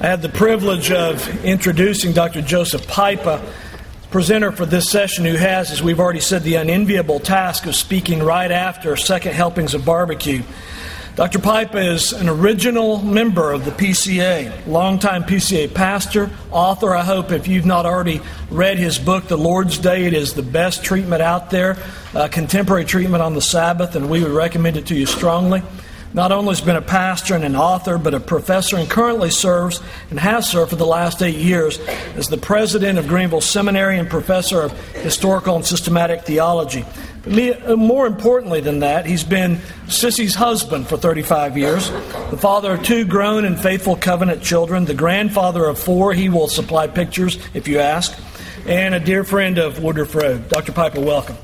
I had the privilege of introducing Dr. Joseph Pipa, presenter for this session, who has, as we've already said, the unenviable task of speaking right after second helpings of barbecue. Dr. Pipa is an original member of the PCA, longtime PCA pastor, author. I hope if you've not already read his book, The Lord's Day, it is the best treatment out there, contemporary treatment on the Sabbath, and we would recommend it to you strongly. Not only has been a pastor and an author, but a professor, and currently serves and has served for the last 8 years as the president of Greenville Seminary and professor of historical and systematic theology. But more importantly than that, he's been Sissy's husband for 35 years, the father of 2 grown and faithful covenant children, the grandfather of 4, he will supply pictures if you ask, and a dear friend of Woodruff Road. Dr. Pipa, welcome.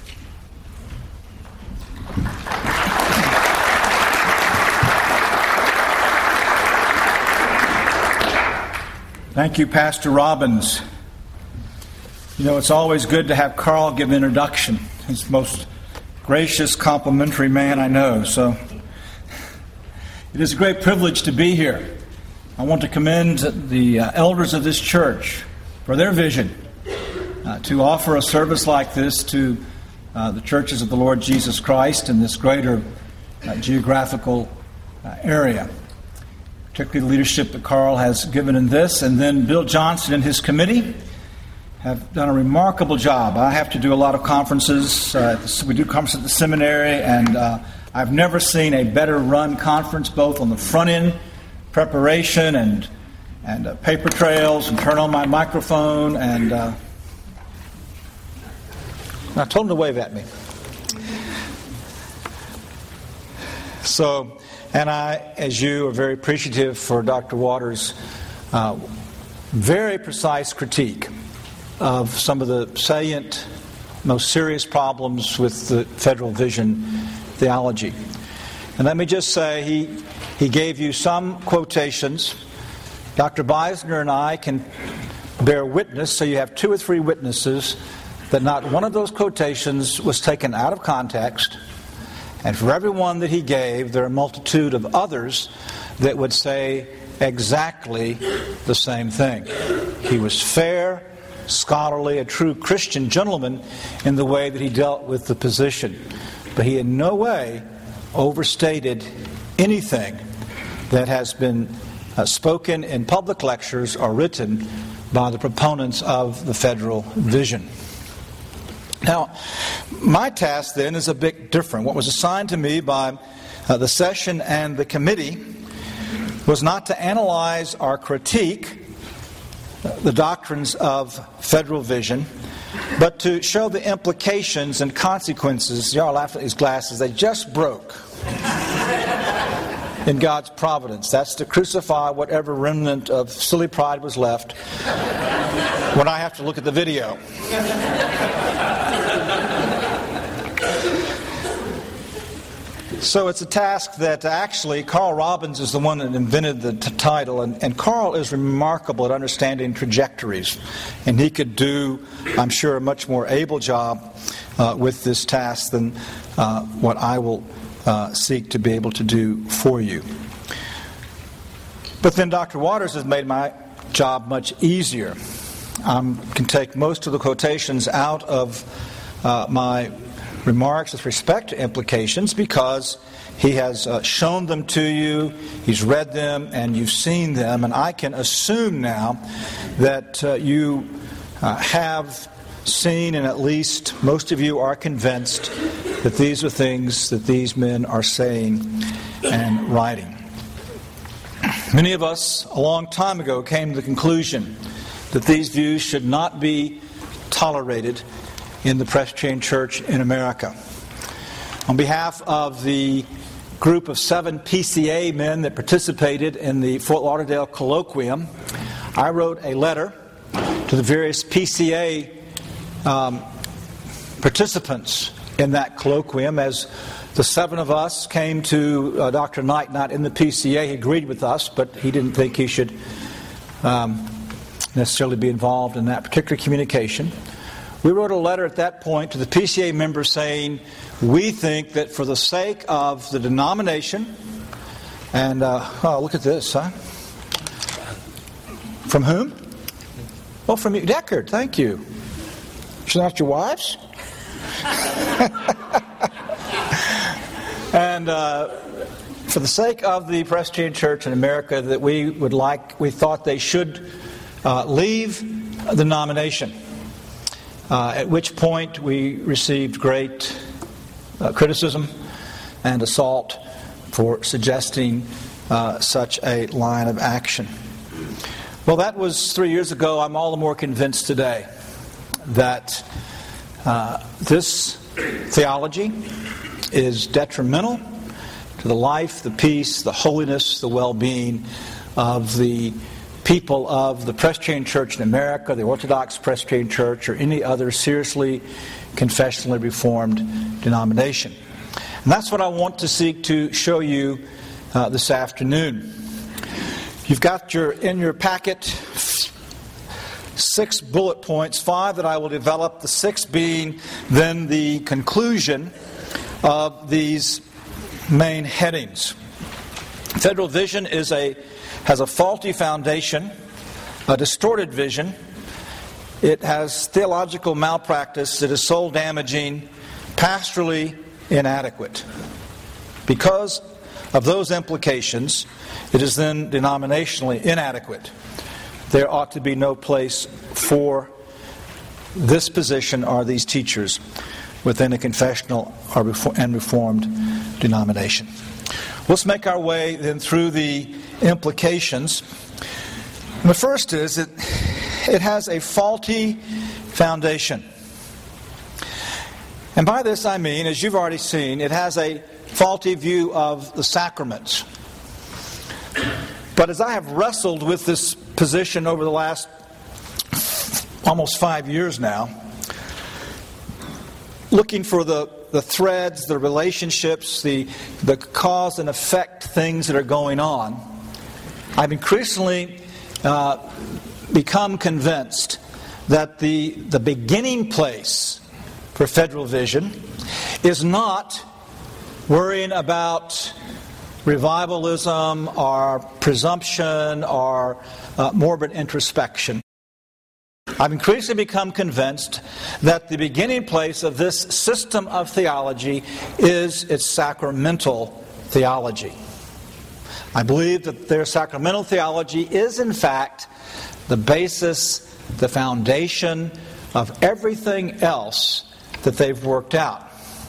Thank you, Pastor Robbins. You know, it's always good to have Carl give an introduction. He's the most gracious, complimentary man I know. So it is a great privilege to be here. I want to commend the elders of this church for their vision to offer a service like this to the churches of the Lord Jesus Christ in this greater geographical area. Particularly the leadership that Carl has given in this, and then Bill Johnson and his committee have done a remarkable job. I have to do a lot of conferences. We do conferences at the seminary, and I've never seen a better run conference, both on the front end preparation and paper trails, and turn on my microphone, and now tell them to wave at me. And I, as you, are very appreciative for Dr. Waters' very precise critique of some of the salient, most serious problems with the federal vision theology. And let me just say, he gave you some quotations. Dr. Beisner and I can bear witness, so you have 2 or 3 witnesses, that not one of those quotations was taken out of context. And for every one that he gave, there are a multitude of others that would say exactly the same thing. He was fair, scholarly, a true Christian gentleman in the way that he dealt with the position. But he in no way overstated anything that has been spoken in public lectures or written by the proponents of the federal vision. Now, my task then is a bit different. What was assigned to me by the session and the committee was not to analyze or critique the doctrines of federal vision, but to show the implications and consequences. Y'all laugh at these glasses. They just broke in God's providence. That's to crucify whatever remnant of silly pride was left when I have to look at the video. So it's a task that actually Carl Robbins is the one that invented the title, and Carl is remarkable at understanding trajectories, and he could do, I'm sure, a much more able job with this task than what I will seek to be able to do for you. But then Dr. Waters has made my job much easier. I can take most of the quotations out of my remarks with respect to implications because he has shown them to you, he's read them, and you've seen them, and I can assume now that you have seen, and at least most of you are convinced that these are things that these men are saying and writing. Many of us a long time ago came to the conclusion that these views should not be tolerated in the Presbyterian Church in America. On behalf of the group of 7 PCA men that participated in the Fort Lauderdale colloquium, I wrote a letter to the various PCA participants in that colloquium. As the 7 of us came to Dr. Knight, not in the PCA, he agreed with us, but he didn't think he should necessarily be involved in that particular communication. We wrote a letter at that point to the PCA members saying, we think that for the sake of the denomination, and look at this, huh? From whom? Oh, from you. Deckard, thank you. She's not your wives? And for the sake of the Presbyterian Church in America, that we thought they should leave the denomination. At which point we received great criticism and assault for suggesting such a line of action. Well, that was 3 years ago. I'm all the more convinced today that this theology is detrimental to the life, the peace, the holiness, the well-being of the people of the Presbyterian Church in America, the Orthodox Presbyterian Church, or any other seriously confessionally reformed denomination. And that's what I want to seek to show you this afternoon. You've got in your packet 6 bullet points, 5 that I will develop, the 6th being then the conclusion of these main headings. Federal vision has a faulty foundation, a distorted vision. It has theological malpractice. It is soul damaging, pastorally inadequate. Because of those implications, it is then denominationally inadequate. There ought to be no place for this position or these teachers within a confessional and reformed denomination. Let's make our way then through the implications. And the first is it has a faulty foundation. And by this I mean, as you've already seen, it has a faulty view of the sacraments. But as I have wrestled with this position over the last almost 5 years now, looking for the threads, the relationships, the cause and effect things that are going on, I've increasingly become convinced that the beginning place for federal vision is not worrying about revivalism or presumption or morbid introspection. I've increasingly become convinced that the beginning place of this system of theology is its sacramental theology. I believe that their sacramental theology is, in fact, the basis, the foundation of everything else that they've worked out.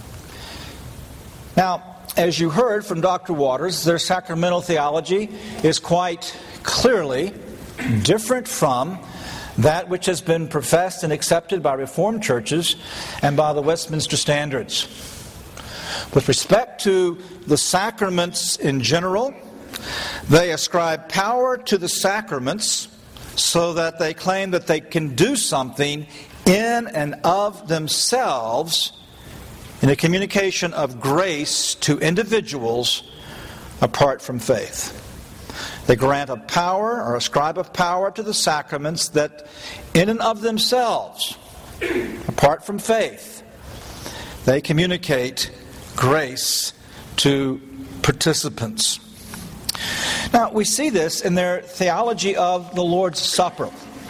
Now, as you heard from Dr. Waters, their sacramental theology is quite clearly different from that which has been professed and accepted by Reformed churches and by the Westminster Standards. With respect to the sacraments in general, they ascribe power to the sacraments so that they claim that they can do something in and of themselves in a communication of grace to individuals apart from faith. They grant a power or ascribe a power to the sacraments that in and of themselves, apart from faith, they communicate grace to participants. Now, we see this in their theology of the Lord's Supper.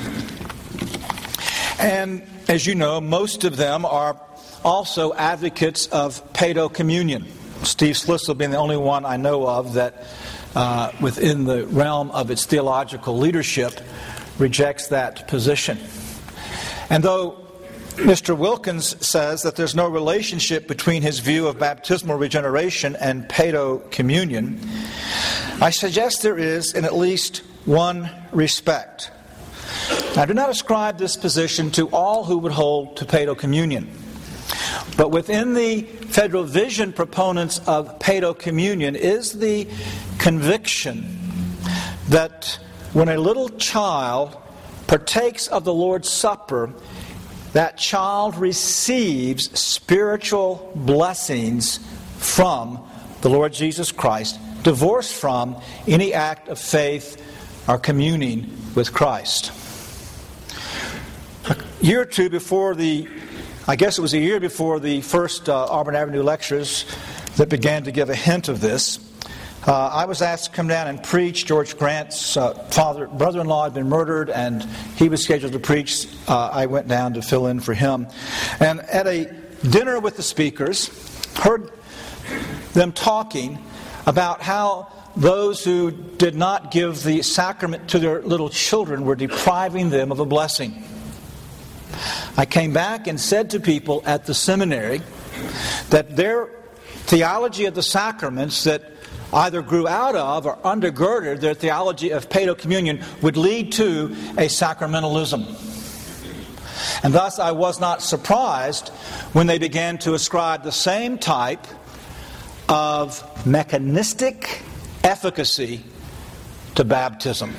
And as you know, most of them are also advocates of paedo communion. Steve Slissel being the only one I know of that within the realm of its theological leadership rejects that position. And though Mr. Wilkins says that there's no relationship between his view of baptismal regeneration and paedo communion, I suggest there is in at least one respect. I do not ascribe this position to all who would hold to paedo communion. But within the federal vision proponents of paedo communion is the conviction that when a little child partakes of the Lord's Supper, that child receives spiritual blessings from the Lord Jesus Christ, divorced from any act of faith or communing with Christ. A year or two before I guess it was a year before the first Auburn Avenue lectures that began to give a hint of this, I was asked to come down and preach. George Grant's brother-in-law had been murdered, and he was scheduled to preach. I went down to fill in for him. And at a dinner with the speakers, heard them talking about how those who did not give the sacrament to their little children were depriving them of a blessing. I came back and said to people at the seminary that their theology of the sacraments that either grew out of or undergirded their theology of paedo communion would lead to a sacramentalism. And thus I was not surprised when they began to ascribe the same type of mechanistic efficacy to baptism.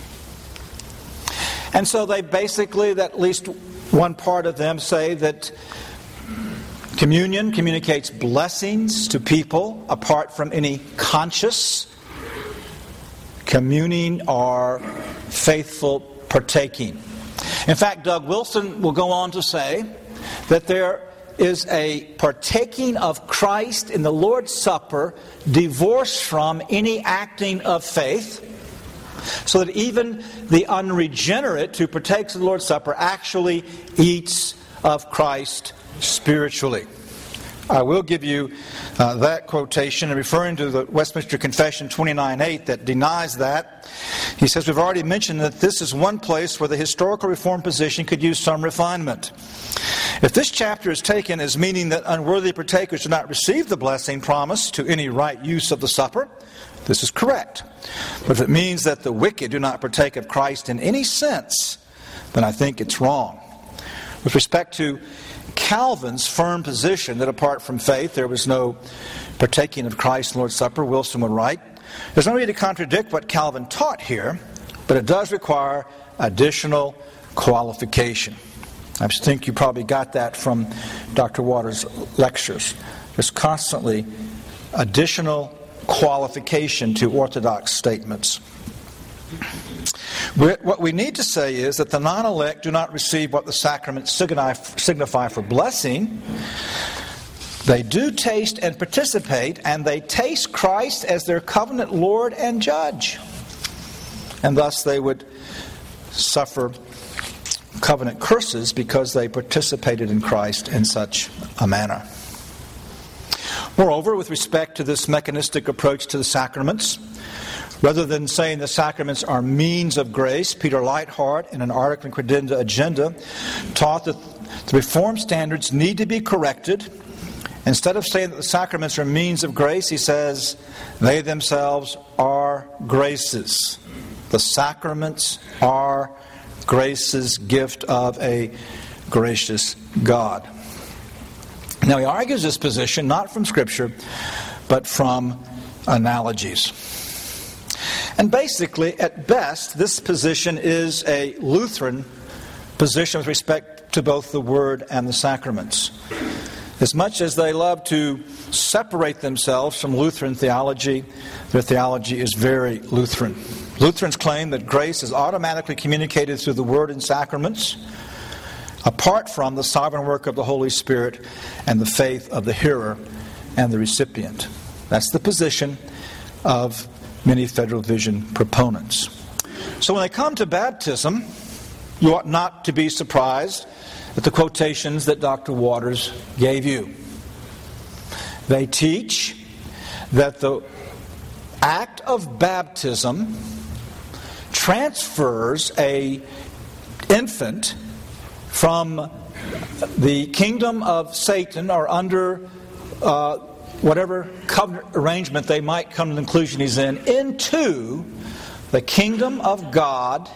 And so they basically, at least one part of them, say that communion communicates blessings to people apart from any conscious communing or faithful partaking. In fact, Doug Wilson will go on to say that there is a partaking of Christ in the Lord's Supper divorced from any acting of faith, so that even the unregenerate who partakes of the Lord's Supper actually eats of Christ spiritually. I will give you that quotation, referring to the Westminster Confession 29:8 that denies that. He says, we've already mentioned that this is one place where the historical Reformed position could use some refinement. If this chapter is taken as meaning that unworthy partakers do not receive the blessing promised to any right use of the supper, this is correct. But if it means that the wicked do not partake of Christ in any sense, then I think it's wrong. With respect to Calvin's firm position that apart from faith there was no partaking of Christ in the Lord's Supper, Wilson would write, there's no need to contradict what Calvin taught here, but it does require additional qualification. I just think you probably got that from Dr. Waters' lectures. There's constantly additional qualification to orthodox statements. What we need to say is that the non-elect do not receive what the sacraments signify for blessing. They do taste and participate, and they taste Christ as their covenant Lord and Judge. And thus they would suffer covenant curses because they participated in Christ in such a manner. Moreover, with respect to this mechanistic approach to the sacraments, rather than saying the sacraments are means of grace, Peter Leithart, in an article in Credenza Agenda, taught that the Reformed standards need to be corrected. Instead of saying that the sacraments are means of grace, he says they themselves are graces. The sacraments are grace's gift of a gracious God. Now he argues this position not from Scripture, but from analogies. And basically, at best, this position is a Lutheran position with respect to both the Word and the sacraments. As much as they love to separate themselves from Lutheran theology, their theology is very Lutheran. Lutherans claim that grace is automatically communicated through the Word and sacraments, apart from the sovereign work of the Holy Spirit and the faith of the hearer and the recipient. That's the position of many Federal Vision proponents. So when they come to baptism, you ought not to be surprised at the quotations that Dr. Waters gave you. They teach that the act of baptism transfers an infant from the kingdom of Satan or under whatever covenant arrangement they might come to the conclusion he's in, into the kingdom of God,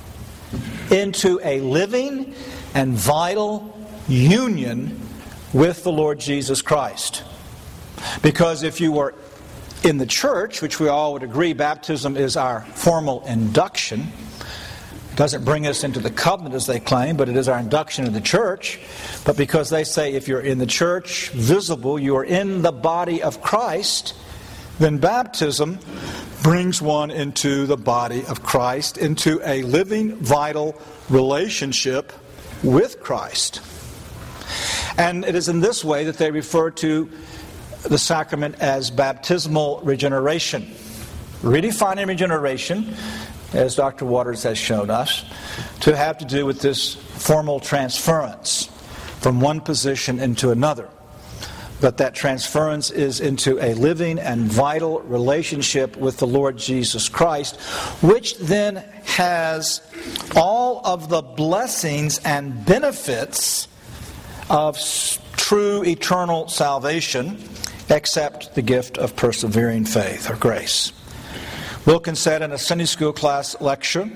into a living and vital union with the Lord Jesus Christ. Because if you were in the church, which we all would agree baptism is our formal induction, it doesn't bring us into the covenant as they claim, but it is our induction in the church. But because they say if you're in the church, visible, you are in the body of Christ, then baptism brings one into the body of Christ, into a living, vital relationship with Christ. And it is in this way that they refer to the sacrament as baptismal regeneration. Redefining regeneration, as Dr. Waters has shown us, to have to do with this formal transference from one position into another. But that transference is into a living and vital relationship with the Lord Jesus Christ, which then has all of the blessings and benefits of true eternal salvation, except the gift of persevering faith or grace. Wilkins said in a Sunday school class lecture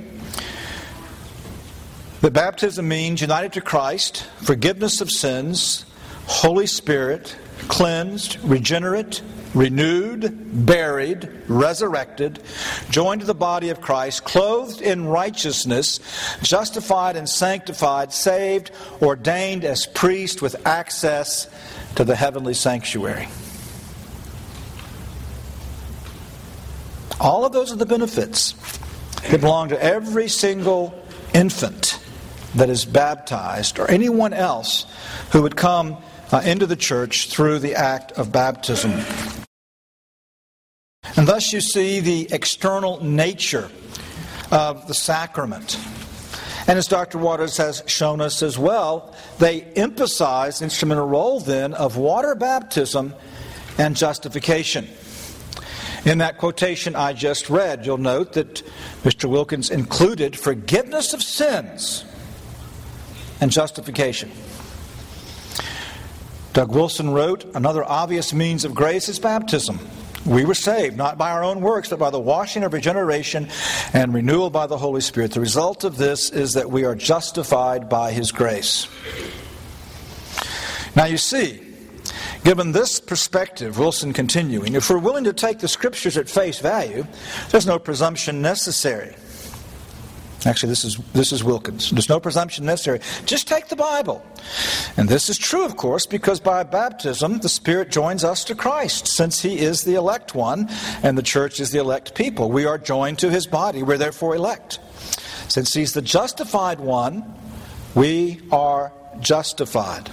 that baptism means united to Christ, forgiveness of sins, Holy Spirit, cleansed, regenerate, renewed, buried, resurrected, joined to the body of Christ, clothed in righteousness, justified and sanctified, saved, ordained as priest with access to the heavenly sanctuary. All of those are the benefits that belong to every single infant that is baptized, or anyone else who would come into the church through the act of baptism. And thus you see the external nature of the sacrament. And as Dr. Waters has shown us as well, they emphasize the instrumental role then of water baptism and justification. In that quotation I just read, you'll note that Mr. Wilkins included forgiveness of sins and justification. Doug Wilson wrote, another obvious means of grace is baptism. We were saved, not by our own works, but by the washing of regeneration and renewal by the Holy Spirit. The result of this is that we are justified by His grace. Now you see, given this perspective, Wilson continuing, if we're willing to take the Scriptures at face value, there's no presumption necessary. Actually, this is Wilkins. There's no presumption necessary. Just take the Bible. And this is true, of course, because by baptism, the Spirit joins us to Christ, since He is the elect one, and the church is the elect people. We are joined to His body. We're therefore elect. Since He's the justified one, we are justified.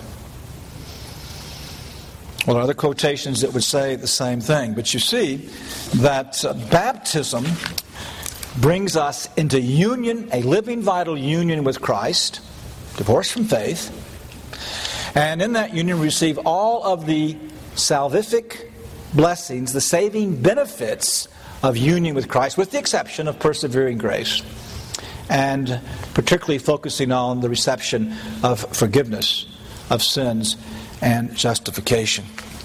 Well, there are other quotations that would say the same thing. But you see that baptism brings us into union, a living, vital union with Christ, divorced from faith. And in that union, we receive all of the salvific blessings, the saving benefits of union with Christ, with the exception of persevering grace, and particularly focusing on the reception of forgiveness of sins and justification.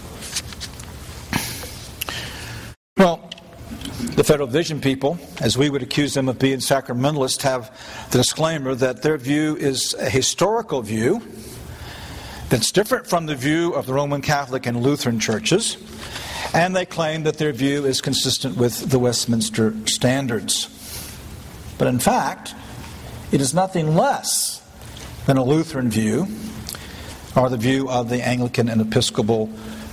Well, the Federal Vision people, as we would accuse them of being sacramentalists, have the disclaimer that their view is a historical view that's different from the view of the Roman Catholic and Lutheran churches, and they claim that their view is consistent with the Westminster Standards. But in fact, it is nothing less than a Lutheran view, or the view of the Anglican and Episcopal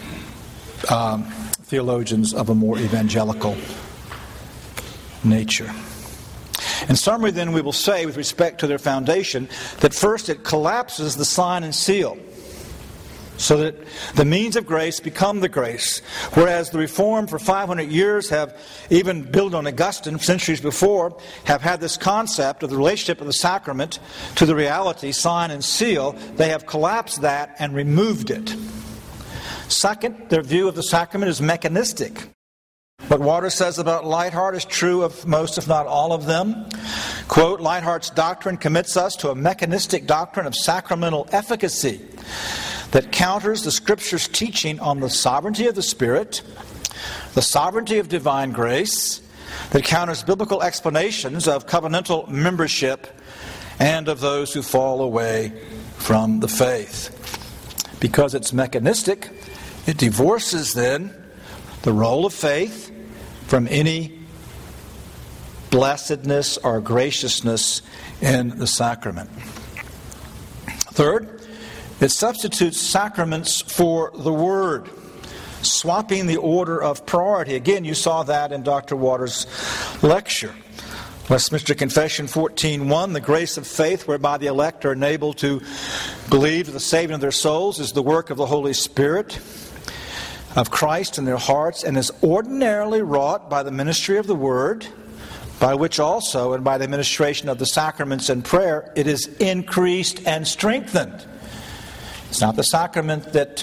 theologians of a more evangelical nature. In summary, then, we will say, with respect to their foundation, that first it collapses the sign and seal, so that the means of grace become the grace. Whereas the Reformed for 500 years have, even built on Augustine centuries before, have had this concept of the relationship of the sacrament to the reality, sign and seal. They have collapsed that and removed it. Second, their view of the sacrament is mechanistic. What Waters says about Leithart is true of most, if not all of them. Quote, Leithart's doctrine commits us to a mechanistic doctrine of sacramental efficacy that counters the Scripture's teaching on the sovereignty of the Spirit, the sovereignty of divine grace, that counters biblical explanations of covenantal membership and of those who fall away from the faith. Because it's mechanistic, it divorces then the role of faith from any blessedness or graciousness in the sacrament. Third, it substitutes sacraments for the Word, swapping the order of priority. Again, you saw that in Dr. Waters' lecture. Westminster Confession 14:1, the grace of faith whereby the elect are enabled to believe the saving of their souls is the work of the Holy Spirit. of Christ in their hearts, and is ordinarily wrought by the ministry of the Word, by which also, and by the administration of the sacraments and prayer, it is increased and strengthened. It's not the sacrament that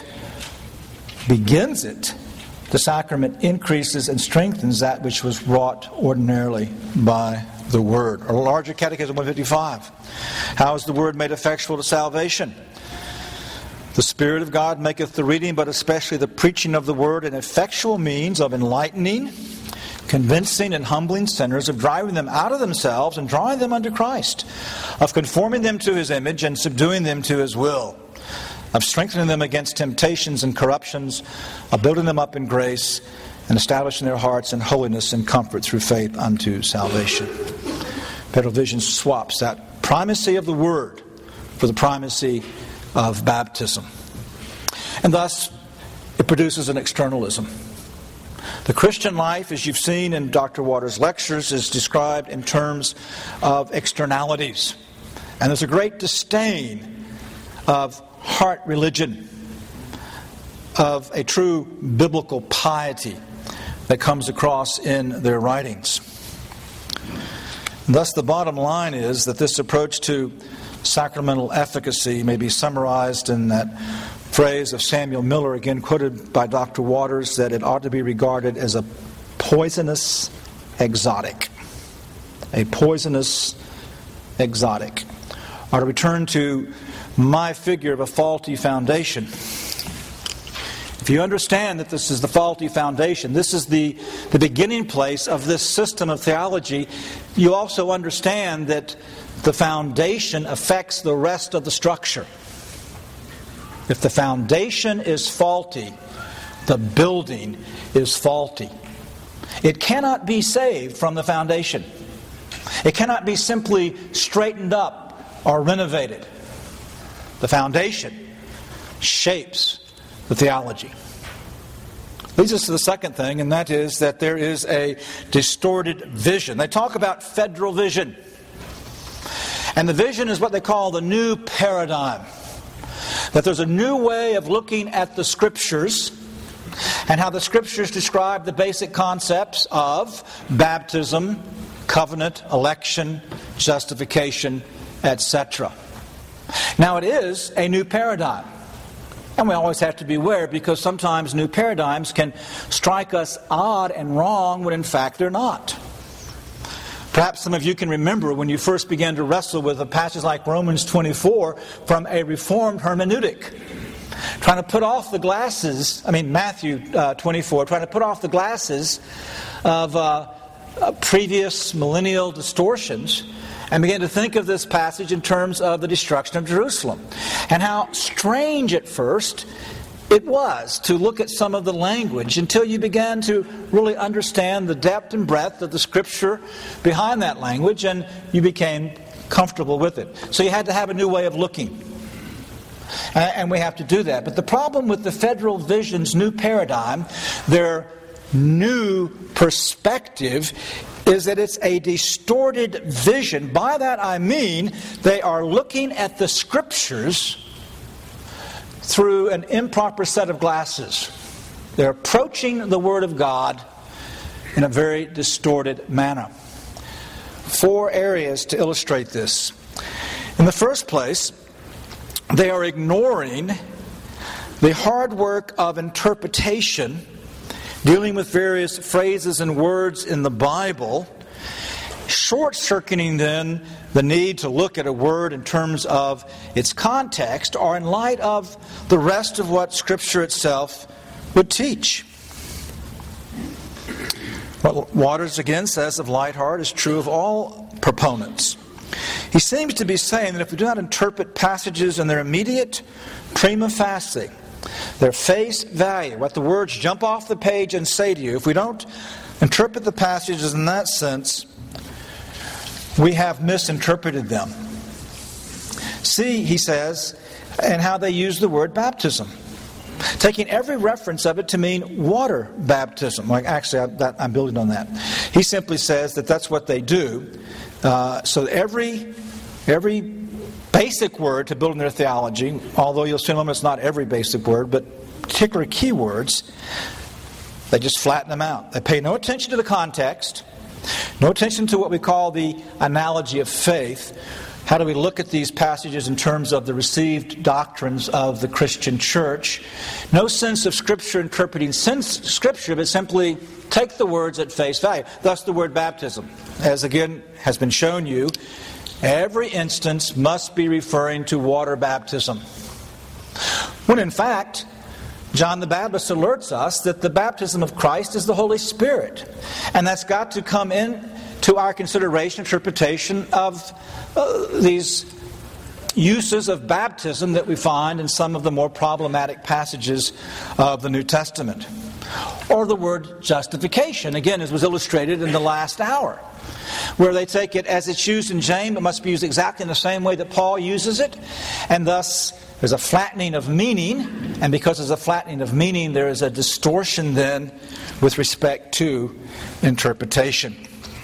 begins it. The sacrament increases and strengthens that which was wrought ordinarily by the Word. Or Larger Catechism 155. How is the Word made effectual to salvation? The Spirit of God maketh the reading, but especially the preaching of the Word, an effectual means of enlightening, convincing and humbling sinners, of driving them out of themselves and drawing them unto Christ, of conforming them to His image and subduing them to His will, of strengthening them against temptations and corruptions, of building them up in grace, and establishing their hearts in holiness and comfort through faith unto salvation. Federal Vision swaps that primacy of the Word for the primacy of baptism. And thus, it produces an externalism. The Christian life, as you've seen in Dr. Waters' lectures, is described in terms of externalities. And there's a great disdain of heart religion, of a true biblical piety that comes across in their writings. And thus, the bottom line is that this approach to sacramental efficacy may be summarized in that phrase of Samuel Miller, again quoted by Dr. Waters, that it ought to be regarded as a poisonous exotic. A poisonous exotic. Or to return to my figure of a faulty foundation. If you understand that this is the faulty foundation, this is the beginning place of this system of theology, you also understand that the foundation affects the rest of the structure. If the foundation is faulty, the building is faulty. It cannot be saved from the foundation. It cannot be simply straightened up or renovated. The foundation shapes the theology. Leads us to the second thing, and that is that there is a distorted vision. They talk about federal vision. And the vision is what they call the new paradigm. That there's a new way of looking at the Scriptures and how the Scriptures describe the basic concepts of baptism, covenant, election, justification, etc. Now, it is a new paradigm. And we always have to be aware, because sometimes new paradigms can strike us odd and wrong when in fact they're not. Perhaps some of you can remember when you first began to wrestle with a passage like Romans 24 from a Reformed hermeneutic. Trying to put off the glasses, Matthew 24, trying to put off the glasses of previous millennial distortions and began to think of this passage in terms of the destruction of Jerusalem. And how strange at first it was to look at some of the language until you began to really understand the depth and breadth of the Scripture behind that language, and you became comfortable with it. So you had to have a new way of looking. And we have to do that. But the problem with the Federal Vision's new paradigm, their new perspective, is that it's a distorted vision. By that I mean they are looking at the Scriptures through an improper set of glasses. They're approaching the Word of God in a very distorted manner. 4 areas to illustrate this. In the first place, they are ignoring the hard work of interpretation, dealing with various phrases and words in the Bible, short-circuiting then the need to look at a word in terms of its context or in light of the rest of what Scripture itself would teach. What Waters again says of Leithart is true of all proponents. He seems to be saying that if we do not interpret passages in their immediate prima facie, their face value, what the words jump off the page and say to you, if we don't interpret the passages in that sense, we have misinterpreted them. See, he says, and how they use the word baptism, taking every reference of it to mean water baptism. I'm building on that. He simply says that that's what they do. So every basic word to build in their theology, although you'll see it's not every basic word, but particular keywords, they just flatten them out. They pay no attention to the context, no attention to what we call the analogy of faith. How do we look at these passages in terms of the received doctrines of the Christian church? No sense of Scripture interpreting Scripture, but simply take the words at face value. Thus the word baptism, as again has been shown you, every instance must be referring to water baptism. When in fact, John the Baptist alerts us that the baptism of Christ is the Holy Spirit. And that's got to come in to our consideration, interpretation of these uses of baptism that we find in some of the more problematic passages of the New Testament. Or the word justification, again, as was illustrated in the last hour, where they take it as it's used in James, it must be used exactly in the same way that Paul uses it, and thus there's a flattening of meaning, and because there's a flattening of meaning, there is a distortion then with respect to interpretation.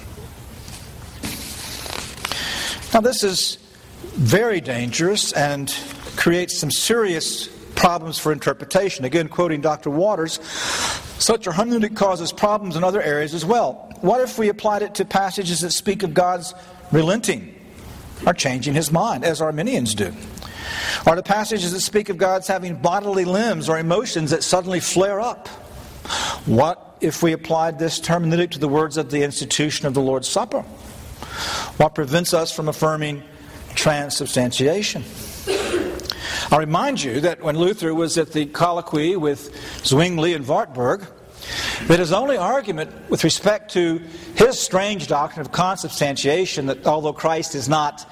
Now this is very dangerous and creates some serious problems for interpretation. Again, quoting Dr. Waters, such a hermeneutic causes problems in other areas as well. What if we applied it to passages that speak of God's relenting or changing His mind, as Arminians do? Or the passages that speak of God's having bodily limbs or emotions that suddenly flare up? What if we applied this hermeneutic to the words of the institution of the Lord's Supper? What prevents us from affirming transubstantiation? I'll remind you that when Luther was at the colloquy with Zwingli and Wartburg, that his only argument with respect to his strange doctrine of consubstantiation, that although Christ is not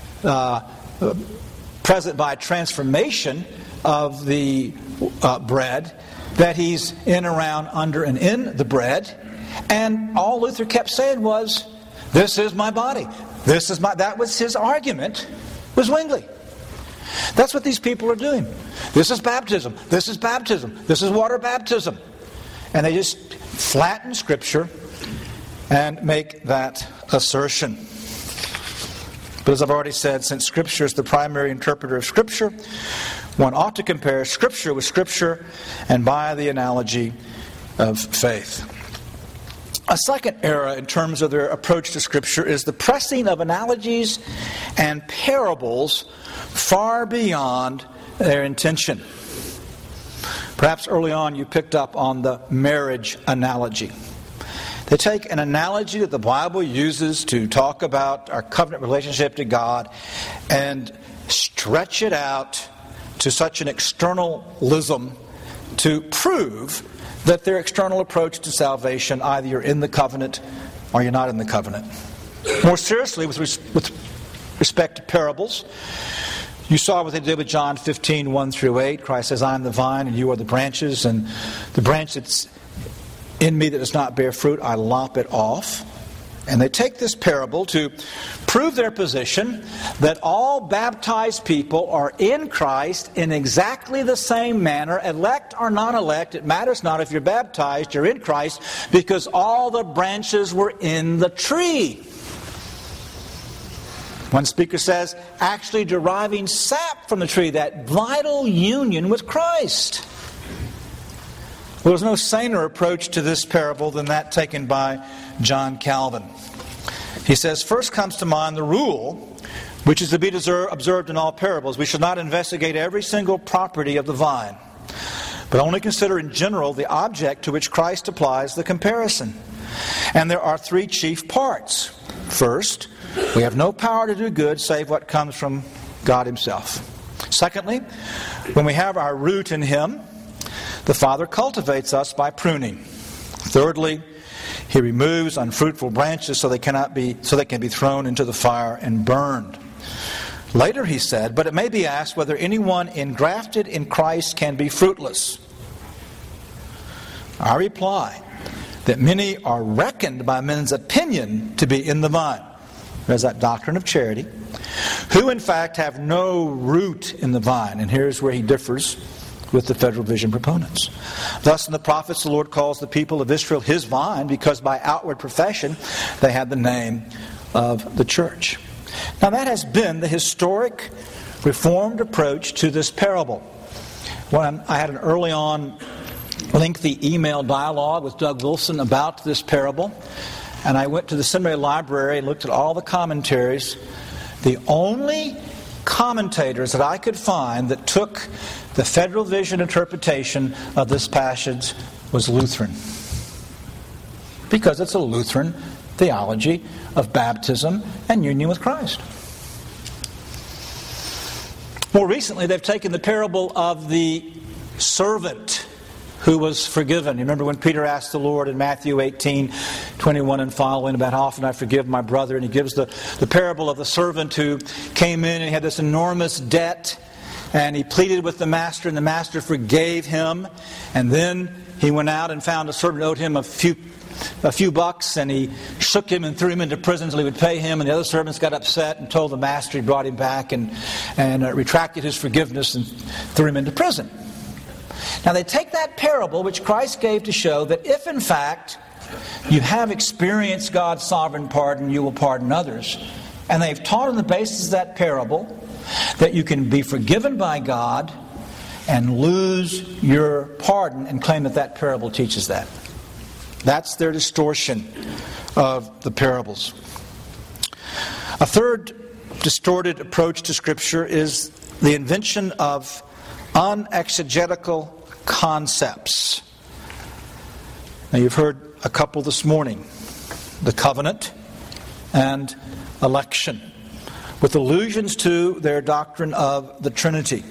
present by transformation of the bread, that He's in, around, under, and in the bread, and all Luther kept saying was, "This is my body. This is my." That was his argument with Zwingli. That's what these people are doing. This is baptism. This is baptism. This is water baptism. And they just flatten Scripture and make that assertion. But as I've already said, since Scripture is the primary interpreter of Scripture, one ought to compare Scripture with Scripture and by the analogy of faith. A second error in terms of their approach to Scripture is the pressing of analogies and parables far beyond their intention. Perhaps early on you picked up on the marriage analogy. They take an analogy that the Bible uses to talk about our covenant relationship to God and stretch it out to such an externalism to prove that their external approach to salvation, either you're in the covenant or you're not in the covenant. More seriously, with respect to parables, you saw what they did with John 15, 1 through 8. Christ says, "I am the vine and you are the branches, and the branch that's in me that does not bear fruit, I lop it off." And they take this parable to prove their position that all baptized people are in Christ in exactly the same manner, elect or not elect. It matters not if you're baptized, you're in Christ, because all the branches were in the tree. One speaker says, actually deriving sap from the tree, that vital union with Christ. Well, there's no saner approach to this parable than that taken by John Calvin. He says, first comes to mind the rule, which is to be observed in all parables. We should not investigate every single property of the vine, but only consider in general the object to which Christ applies the comparison. And there are three chief parts. First, we have no power to do good save what comes from God Himself. Secondly, when we have our root in Him, the Father cultivates us by pruning. Thirdly, He removes unfruitful branches so they can be thrown into the fire and burned. Later he said, but it may be asked whether anyone engrafted in Christ can be fruitless. I reply that many are reckoned by men's opinion to be in the vine. There's that doctrine of charity, who in fact have no root in the vine. And here's where he differs with the Federal Vision proponents. Thus in the prophets the Lord calls the people of Israel His vine, because by outward profession they had the name of the church. Now that has been the historic Reformed approach to this parable. when I had an early on lengthy email dialogue with Doug Wilson about this parable, and I went to the seminary library and looked at all the commentaries. The only commentators that I could find that took the Federal Vision interpretation of this passage was Lutheran, because it's a Lutheran theology of baptism and union with Christ. More recently, they've taken the parable of the servant who was forgiven. You remember when Peter asked the Lord in Matthew 18:21 and following about how often I forgive my brother, and he gives the parable of the servant who came in and he had this enormous debt, and he pleaded with the master, and the master forgave him, and then he went out and found a servant owed him a few bucks, and he shook him and threw him into prison until he would pay him, and the other servants got upset and told the master he brought him back and retracted his forgiveness and threw him into prison. Now they take that parable which Christ gave to show that if in fact you have experienced God's sovereign pardon, you will pardon others. And they've taught on the basis of that parable that you can be forgiven by God and lose your pardon and claim that that parable teaches that. That's their distortion of the parables. A third distorted approach to Scripture is the invention of unexegetical concepts. Now you've heard a couple this morning: the covenant and election, with allusions to their doctrine of the Trinity.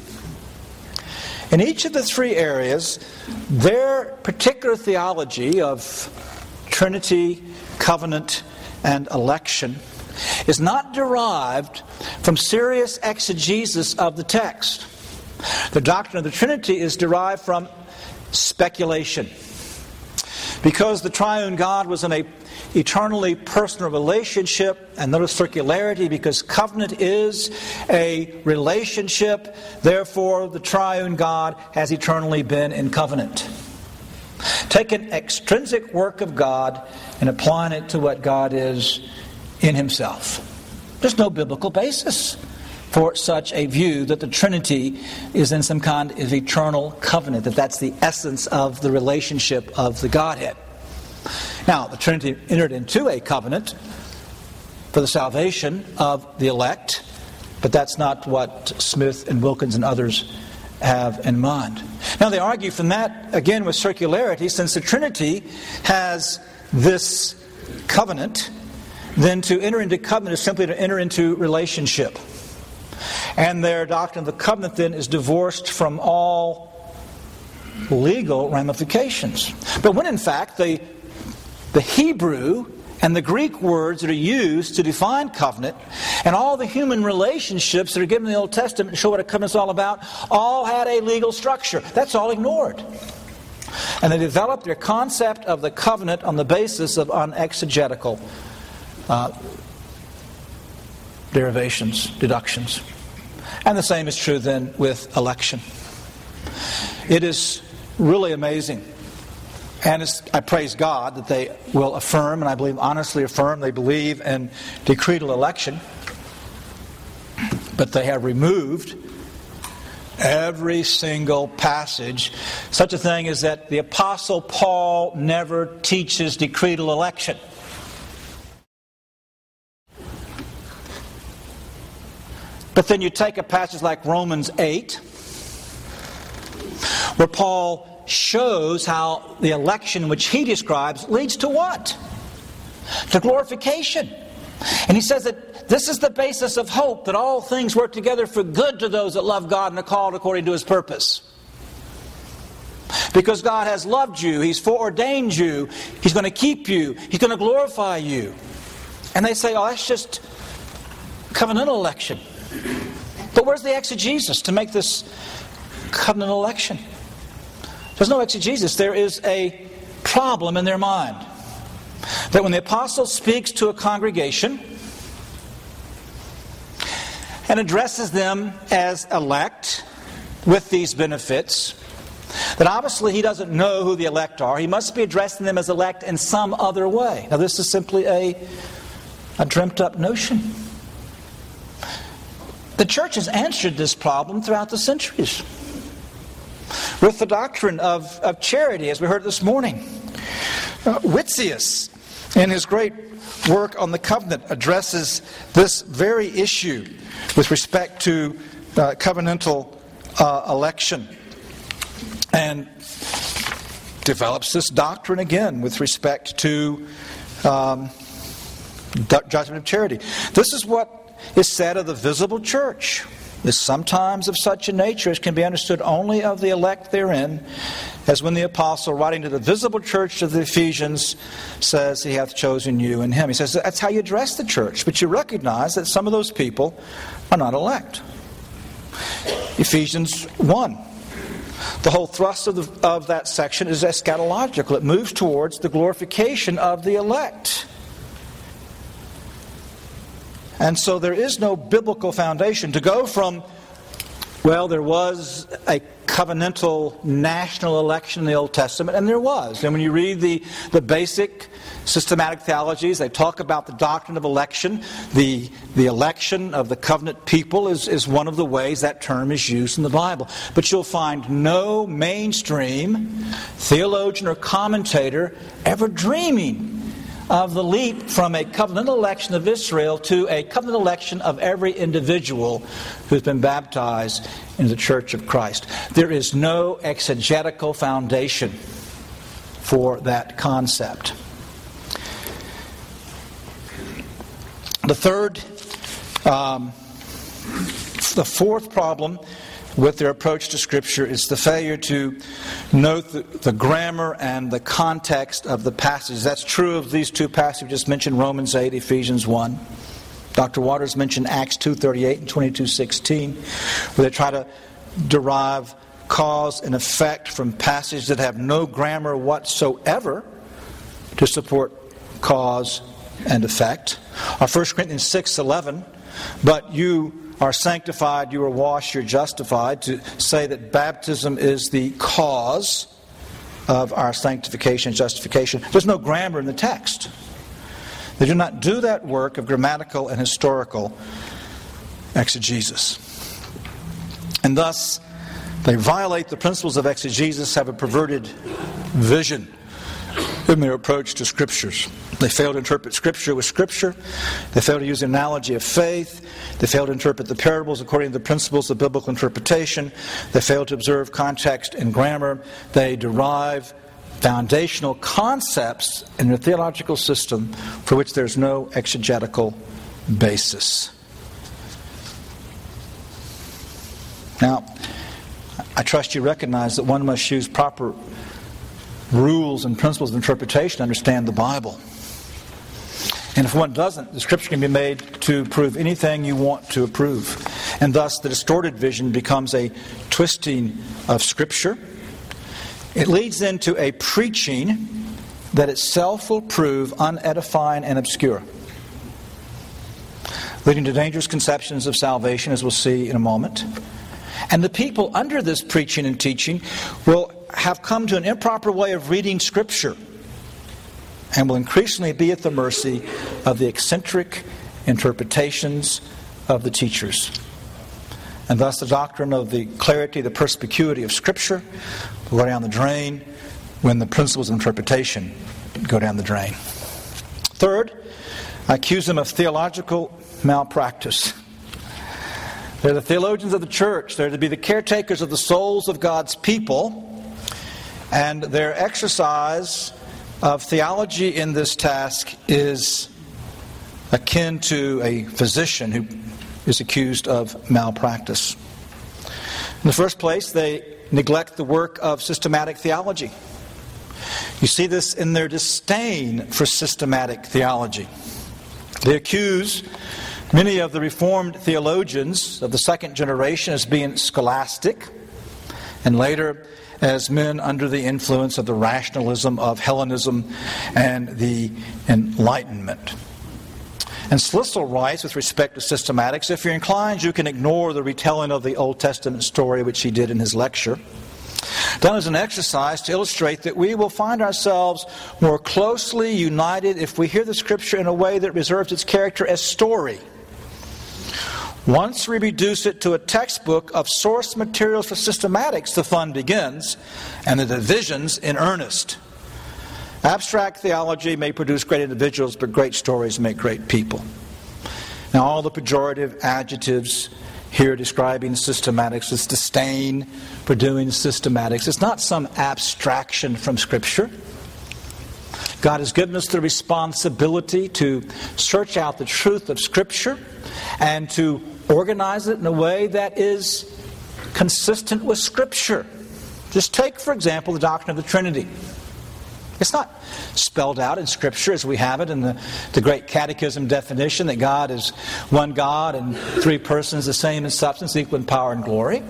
In each of the three areas, their particular theology of Trinity, covenant, and election is not derived from serious exegesis of the text. The doctrine of the Trinity is derived from speculation. Because the triune God was in an eternally personal relationship, and notice circularity, because covenant is a relationship, therefore the triune God has eternally been in covenant. Take an extrinsic work of God and applying it to what God is in Himself. There's no biblical basis for such a view that the Trinity is in some kind of eternal covenant, that that's the essence of the relationship of the Godhead. Now, the Trinity entered into a covenant for the salvation of the elect, but that's not what Smith and Wilkins and others have in mind. Now, they argue from that, again, with circularity, since the Trinity has this covenant, then to enter into covenant is simply to enter into relationship. And their doctrine of the covenant then is divorced from all legal ramifications. But when in fact the Hebrew and the Greek words that are used to define covenant and all the human relationships that are given in the Old Testament to show what a covenant is all about all had a legal structure. That's all ignored. And they developed their concept of the covenant on the basis of unexegetical derivations, deductions. And the same is true then with election. It is really amazing. And I praise God that they will affirm, and I believe honestly affirm, they believe in decretal election. But they have removed every single passage. Such a thing as that the Apostle Paul never teaches decretal election. But then you take a passage like Romans 8, where Paul shows how the election which he describes leads to what? To glorification. And he says that this is the basis of hope, that all things work together for good to those that love God and are called according to His purpose. Because God has loved you, He's foreordained you, He's going to keep you, He's going to glorify you. And they say, oh, that's just covenantal election. But where's the exegesis to make this covenant election? There's no exegesis. There is a problem in their mind. That when the apostle speaks to a congregation and addresses them as elect with these benefits, that obviously he doesn't know who the elect are. He must be addressing them as elect in some other way. Now this is simply a dreamt up notion. The church has answered this problem throughout the centuries. with the doctrine of charity, as we heard this morning. Whitzius, in his great work on the covenant, addresses this very issue with respect to covenantal election, and develops this doctrine again with respect to judgment of charity. This is what is said of the visible church, is sometimes of such a nature as can be understood only of the elect therein, as when the apostle, writing to the visible church of the Ephesians, says he hath chosen you in him. He says that's how you address the church, but you recognize that some of those people are not elect. Ephesians 1. The whole thrust of that section is eschatological. It moves towards the glorification of the elect. And so there is no biblical foundation to go from, well, there was a covenantal national election in the Old Testament, and there was. And when you read the basic systematic theologies, they talk about the doctrine of election. The election of the covenant people is one of the ways that term is used in the Bible. But you'll find no mainstream theologian or commentator ever dreaming of the leap from a covenantal election of Israel to a covenant election of every individual who's been baptized in the Church of Christ. There is no exegetical foundation for that concept. The fourth problem with their approach to Scripture is the failure to note the grammar and the context of the passage. That's true of these two passages just mentioned, Romans 8, Ephesians 1. Dr. Waters mentioned Acts 2:38 and 22:16, where they try to derive cause and effect from passages that have no grammar whatsoever to support cause and effect. Or 1 Corinthians 6:11, but you are sanctified, you are washed, you're justified, to say that baptism is the cause of our sanctification and justification. There's no grammar in the text. They do not do that work of grammatical and historical exegesis. And thus, they violate the principles of exegesis, have a perverted vision in their approach to Scriptures. They fail to interpret Scripture with Scripture. They fail to use the analogy of faith. They fail to interpret the parables according to the principles of biblical interpretation. They fail to observe context and grammar. They derive foundational concepts in their theological system for which there's no exegetical basis. Now, I trust you recognize that one must use proper rules and principles of interpretation to understand the Bible. And if one doesn't, the Scripture can be made to prove anything you want to prove. And thus the distorted vision becomes a twisting of Scripture. It leads into a preaching that itself will prove unedifying and obscure, leading to dangerous conceptions of salvation, as we'll see in a moment. And the people under this preaching and teaching will have come to an improper way of reading Scripture and will increasingly be at the mercy of the eccentric interpretations of the teachers. And thus the doctrine of the clarity, the perspicuity of Scripture will go down the drain when the principles of interpretation go down the drain. Third, I accuse them of theological malpractice. They're the theologians of the church. They're to be the caretakers of the souls of God's people. And their exercise of theology in this task is akin to a physician who is accused of malpractice. In the first place, they neglect the work of systematic theology. You see this in their disdain for systematic theology. They accuse many of the Reformed theologians of the second generation as being scholastic, and later as men under the influence of the rationalism of Hellenism and the Enlightenment. And Schlissel writes with respect to systematics, if you're inclined, you can ignore the retelling of the Old Testament story, which he did in his lecture, done as an exercise to illustrate that we will find ourselves more closely united if we hear the Scripture in a way that reserves its character as story, Once we reduce it to a textbook of source materials for systematics, the fun begins, and the divisions in earnest. Abstract theology may produce great individuals, but great stories make great people. Now, all the pejorative adjectives here describing systematics, this disdain for doing systematics, it's not some abstraction from Scripture. God has given us the responsibility to search out the truth of Scripture and to organize it in a way that is consistent with Scripture. Just take, for example, the doctrine of the Trinity. It's not spelled out in Scripture as we have it in the Great Catechism definition that God is one God and three persons, the same in substance, equal in power and glory.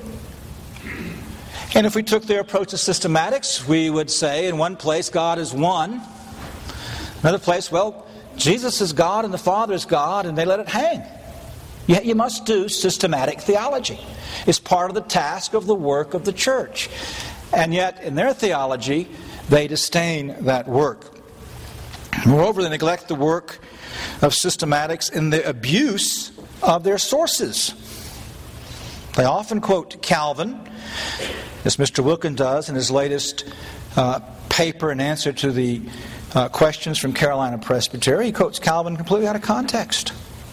And if we took their approach to systematics, we would say in one place God is one. Another place, well, Jesus is God and the Father is God, and they let it hang. Yet you must do systematic theology. It's part of the task of the work of the church. And yet, in their theology, they disdain that work. Moreover, they neglect the work of systematics in the abuse of their sources. They often quote Calvin, as Mr. Wilkin does in his latest paper in answer to the questions from Carolina Presbytery. He quotes Calvin completely out of context.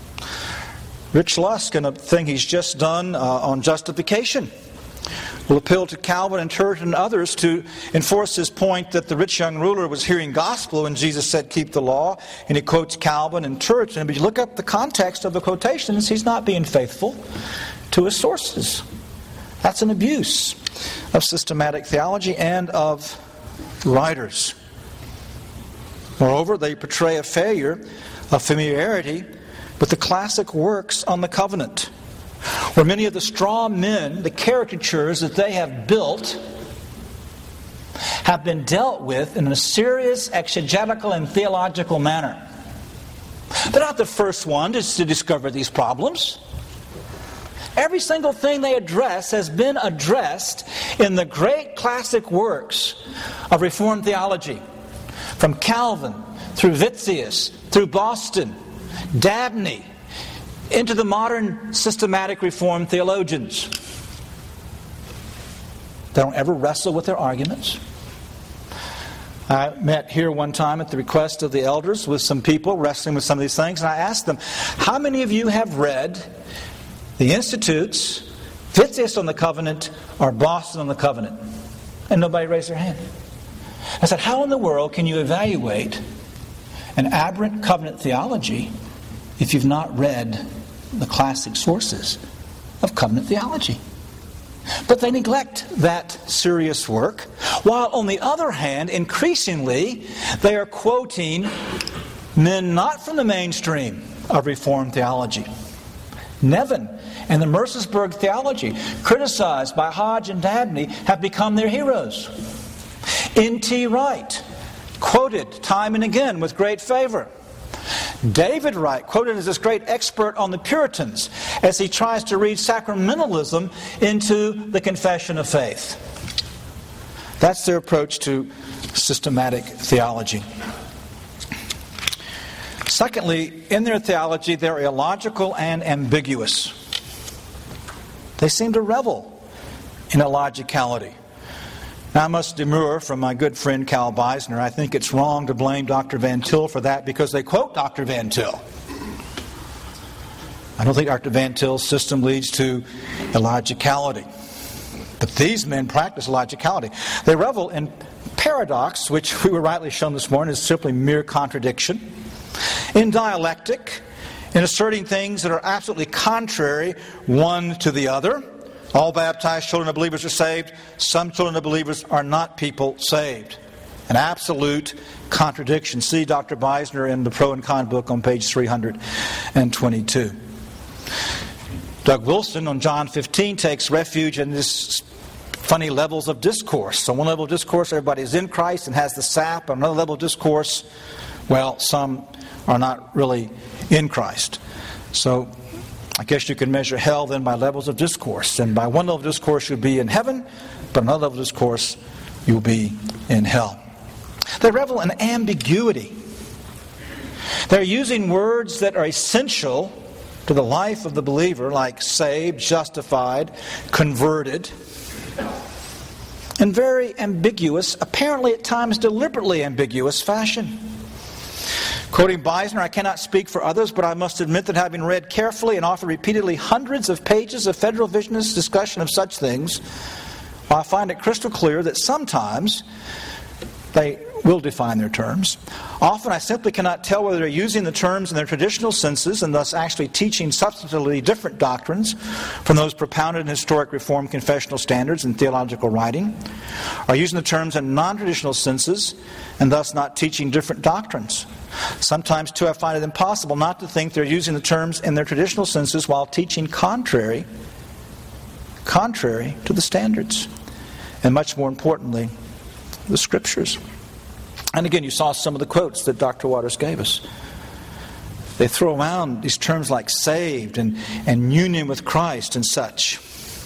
Rich Lusk, in a thing he's just done on justification, will appeal to Calvin and Turretin and others to enforce his point that the rich young ruler was hearing gospel when Jesus said, keep the law. And he quotes Calvin and Turretin. But you look up the context of the quotations, he's not being faithful to his sources. That's an abuse of systematic theology and of writers. Moreover, they portray a failure of familiarity with the classic works on the covenant, where many of the straw men, the caricatures that they have built, have been dealt with in a serious exegetical and theological manner. They're not the first one to discover these problems. Every single thing they address has been addressed in the great classic works of Reformed theology, from Calvin through Vitzius, through Boston, Dabney, into the modern systematic Reformed theologians. They don't ever wrestle with their arguments. I met here one time at the request of the elders with some people wrestling with some of these things, and I asked them, how many of you have read the Institutes, Vitzius on the Covenant, or Boston on the Covenant? And nobody raised their hand. I said, how in the world can you evaluate an aberrant covenant theology if you've not read the classic sources of covenant theology? But they neglect that serious work, while on the other hand, increasingly, they are quoting men not from the mainstream of Reformed theology. Nevin and the Mercersburg theology, criticized by Hodge and Dabney, have become their heroes. N.T. Wright, quoted time and again with great favor. David Wright, quoted as this great expert on the Puritans as he tries to read sacramentalism into the confession of faith. That's their approach to systematic theology. Secondly, in their theology, they're illogical and ambiguous. They seem to revel in illogicality. Now, I must demur from my good friend Cal Beisner. I think it's wrong to blame Dr. Van Til for that because they quote Dr. Van Til. I don't think Dr. Van Til's system leads to illogicality. But these men practice illogicality. They revel in paradox, which we were rightly shown this morning is simply mere contradiction. In dialectic, in asserting things that are absolutely contrary one to the other. All baptized children of believers are saved. Some children of believers are not people saved. An absolute contradiction. See Dr. Beisner in the Pro and Con book on page 322. Doug Wilson on John 15 takes refuge in this funny levels of discourse. On one level of discourse, everybody is in Christ and has the sap. On another level of discourse, well, some are not really in Christ. So I guess you can measure hell then by levels of discourse. And by one level of discourse you'll be in heaven, but another level of discourse you'll be in hell. They revel in ambiguity. They're using words that are essential to the life of the believer, like saved, justified, converted, in very ambiguous, apparently at times deliberately ambiguous fashion. Quoting Beisner, "I cannot speak for others, but I must admit that having read carefully and often repeatedly hundreds of pages of federal visionist discussion of such things, I find it crystal clear that sometimes they will define their terms. Often I simply cannot tell whether they're using the terms in their traditional senses and thus actually teaching substantively different doctrines from those propounded in historic Reformed confessional standards and theological writing, or using the terms in non-traditional senses and thus not teaching different doctrines. Sometimes, too, I find it impossible not to think they're using the terms in their traditional senses while teaching contrary to the standards, and much more importantly, the Scriptures." And again, you saw some of the quotes that Dr. Waters gave us. They throw around these terms like saved and union with Christ and such.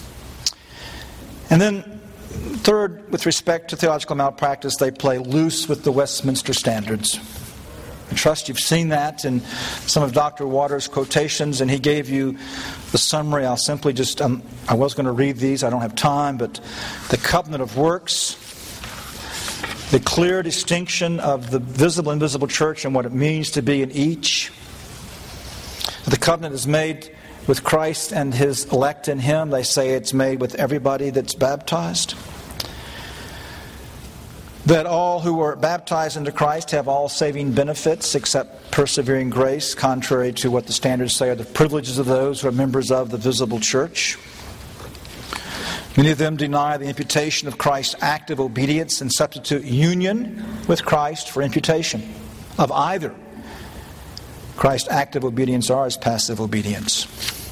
And then, third, with respect to theological malpractice, they play loose with the Westminster Standards. I trust you've seen that in some of Dr. Waters' quotations, and he gave you the summary. I'll simply just, I was going to read these, I don't have time, but the covenant of works, the clear distinction of the visible and invisible church and what it means to be in each. The covenant is made with Christ and His elect in Him. They say it's made with everybody that's baptized. That all who are baptized into Christ have all saving benefits except persevering grace, contrary to what the standards say are the privileges of those who are members of the visible church. Many of them deny the imputation of Christ's active obedience and substitute union with Christ for imputation of either Christ's active obedience or His passive obedience.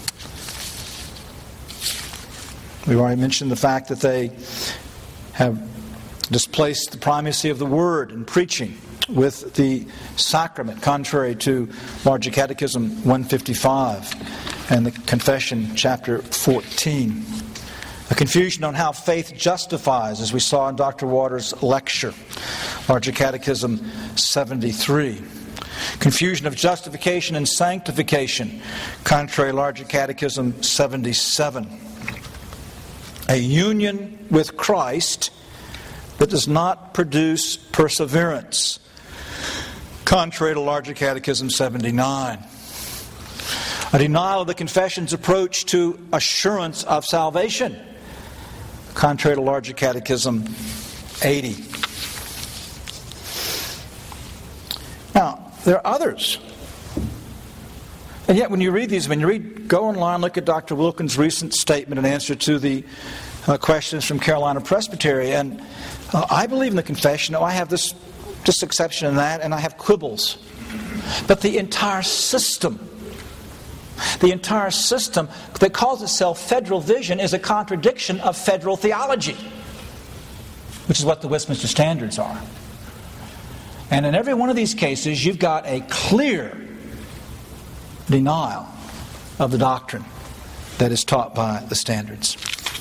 We've already mentioned the fact that they have displaced the primacy of the Word in preaching with the sacrament, contrary to Larger Catechism 155 and the Confession, chapter 14. A confusion on how faith justifies, as we saw in Dr. Waters' lecture, Larger Catechism 73. Confusion of justification and sanctification, contrary to Larger Catechism 77. A union with Christ that does not produce perseverance, contrary to Larger Catechism 79. A denial of the Confession's approach to assurance of salvation, contrary to Larger Catechism 80. Now, there are others. And yet when you read these, go online, look at Dr. Wilkins' recent statement in answer to the questions from Carolina Presbytery. And I believe in the Confession. I have this exception in that, and I have quibbles. But the entire system that calls itself federal vision is a contradiction of federal theology, which is what the Westminster Standards are. And in every one of these cases, you've got a clear denial of the doctrine that is taught by the standards.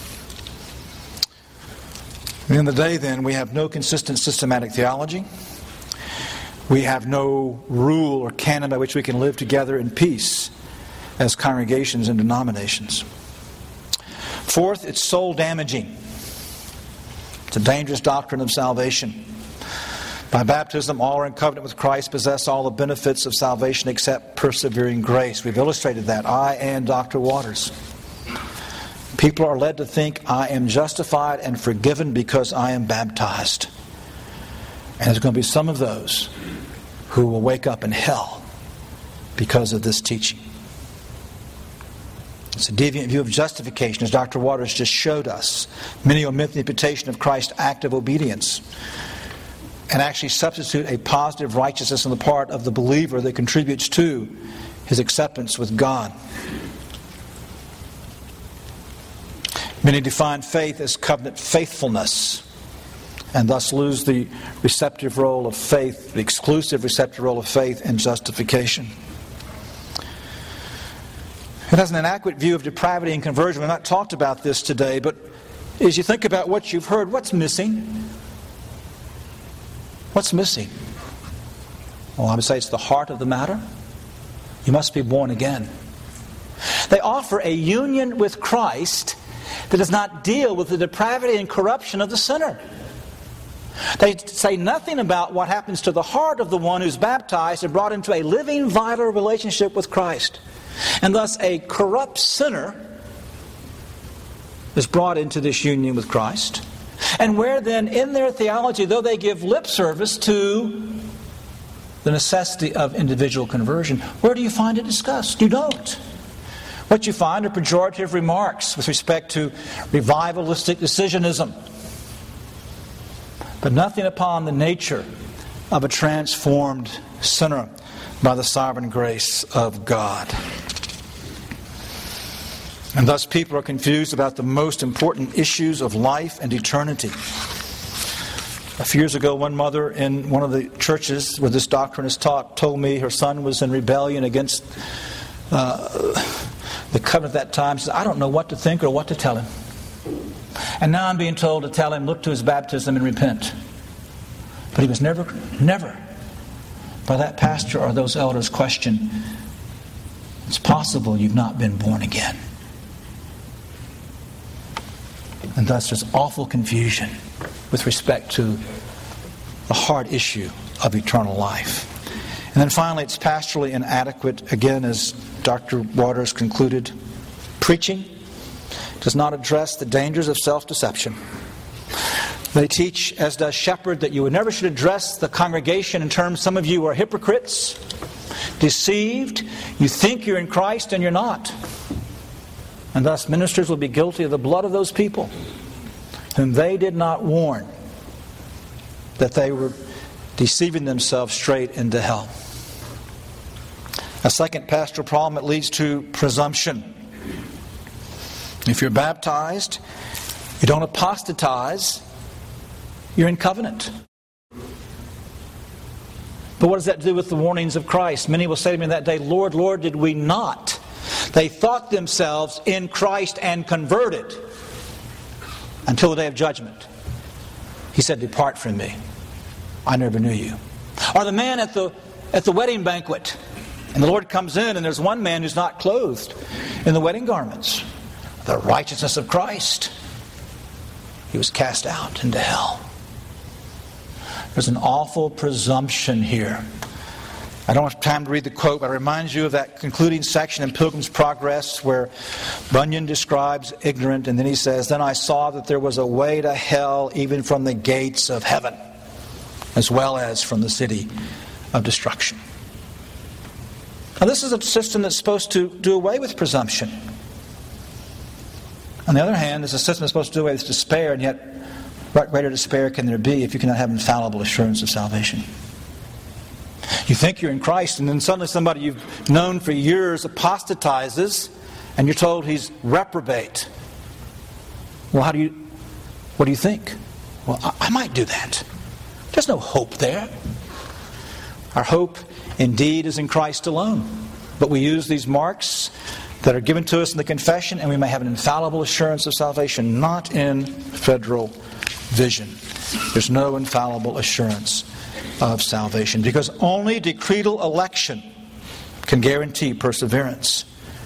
At the end of the day, then, we have no consistent systematic theology. We have no rule or canon by which we can live together in peace as congregations and denominations. Fourth, it's soul damaging. It's a dangerous doctrine of salvation. By baptism, all are in covenant with Christ, possess all the benefits of salvation except persevering grace. We've illustrated that, I and Dr. Waters. People are led to think I am justified and forgiven because I am baptized. And there's going to be some of those who will wake up in hell because of this teaching. It's a deviant view of justification, as Dr. Waters just showed us. Many omit the imputation of Christ's active obedience and actually substitute a positive righteousness on the part of the believer that contributes to his acceptance with God. Many define faith as covenant faithfulness and thus lose the receptive role of faith, the exclusive receptive role of faith in justification. It has an inadequate view of depravity and conversion. We've not talked about this today, but as you think about what you've heard, what's missing? What's missing? Well, I would say it's the heart of the matter. You must be born again. They offer a union with Christ that does not deal with the depravity and corruption of the sinner. They say nothing about what happens to the heart of the one who's baptized and brought into a living, vital relationship with Christ. And thus a corrupt sinner is brought into this union with Christ. And where then in their theology, though they give lip service to the necessity of individual conversion, where do you find it discussed? You don't. What you find are pejorative remarks with respect to revivalistic decisionism, but nothing upon the nature of a transformed sinner by the sovereign grace of God. And thus people are confused about the most important issues of life and eternity. A few years ago, one mother in one of the churches where this doctrine is taught told me her son was in rebellion against the covenant at that time. She said, I don't know what to think or what to tell him. And now I'm being told to tell him, look to his baptism and repent. But he was never by that pastor or those elders questioned, it's possible you've not been born again. And thus there's awful confusion with respect to the hard issue of eternal life. And then finally, it's pastorally inadequate. Again, as Dr. Waters concluded, preaching does not address the dangers of self-deception. They teach, as does Shepherd, that you never should address the congregation in terms, some of you are hypocrites, deceived, you think you're in Christ and you're not. And thus ministers will be guilty of the blood of those people whom they did not warn that they were deceiving themselves straight into hell. A second pastoral problem, it leads to presumption. If you're baptized, you don't apostatize, you're in covenant. But what does that do with the warnings of Christ? Many will say to me that day, Lord, Lord, did we not? They thought themselves in Christ and converted until the day of judgment. He said, depart from me. I never knew you. Or the man at the wedding banquet, and the Lord comes in and there's one man who's not clothed in the wedding garments. The righteousness of Christ. He was cast out into hell. There's an awful presumption here. I don't have time to read the quote, but I remind you of that concluding section in Pilgrim's Progress where Bunyan describes ignorant, and then he says, then I saw that there was a way to hell even from the gates of heaven, as well as from the city of destruction. Now this is a system that's supposed to do away with presumption. On the other hand, it's a system that's supposed to do away with despair, and yet what greater despair can there be if you cannot have infallible assurance of salvation? You think you're in Christ, and then suddenly somebody you've known for years apostatizes, and you're told he's reprobate. Well, what do you think? Well, I might do that. There's no hope there. Our hope, indeed, is in Christ alone. But we use these marks that are given to us in the confession, and we may have an infallible assurance of salvation, not in federal vision. There's no infallible assurance of salvation, because only decretal election can guarantee perseverance.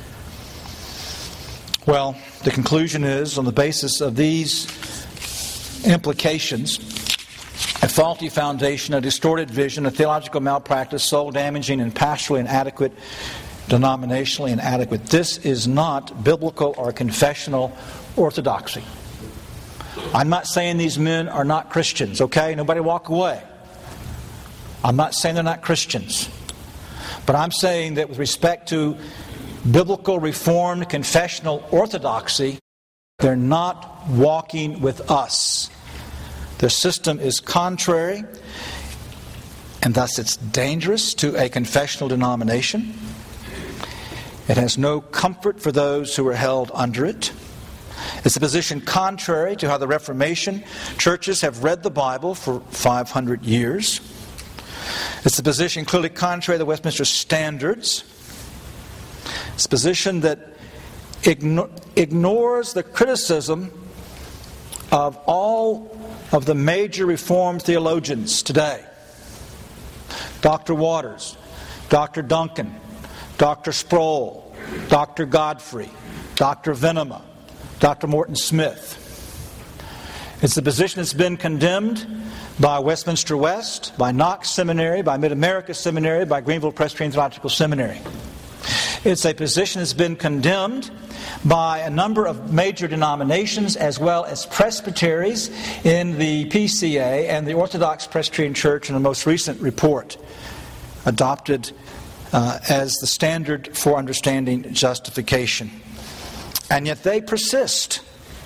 Well, the conclusion is, on the basis of these implications, a faulty foundation, a distorted vision, a theological malpractice, soul-damaging and pastorally inadequate, denominationally inadequate. This is not biblical or confessional orthodoxy. I'm not saying these men are not Christians, okay? Nobody walk away. I'm not saying they're not Christians. But I'm saying that with respect to biblical, reformed, confessional orthodoxy, they're not walking with us. Their system is contrary, and thus it's dangerous to a confessional denomination. It has no comfort for those who are held under it. It's a position contrary to how the Reformation churches have read the Bible for 500 years. It's a position clearly contrary to the Westminster Standards. It's a position that ignores the criticism of all of the major Reformed theologians today. Dr. Waters, Dr. Duncan, Dr. Sproul, Dr. Godfrey, Dr. Venema, Dr. Morton Smith. It's a position that's been condemned by Westminster West, by Knox Seminary, by Mid-America Seminary, by Greenville Presbyterian Theological Seminary. It's a position that's been condemned by a number of major denominations as well as presbyteries in the PCA and the Orthodox Presbyterian Church in a most recent report adopted as the standard for understanding justification. And yet they persist.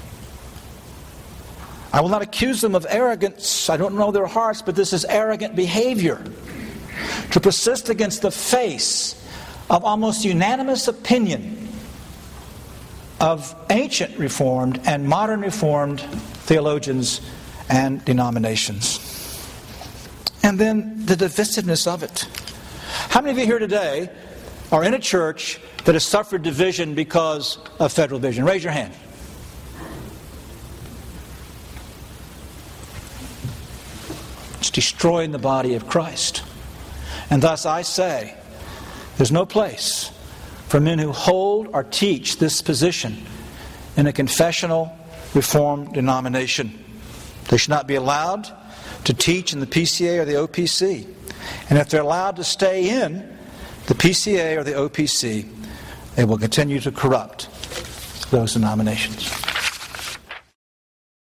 I will not accuse them of arrogance. I don't know their hearts, but this is arrogant behavior. To persist against the face of almost unanimous opinion of ancient Reformed and modern Reformed theologians and denominations. And then the divisiveness of it. How many of you here today are in a church that has suffered division because of federal division? Raise your hand. It's destroying the body of Christ. And thus I say, there's no place for men who hold or teach this position in a confessional Reformed denomination. They should not be allowed to teach in the PCA or the OPC. And if they're allowed to stay in the PCA or the OPC, they will continue to corrupt those denominations.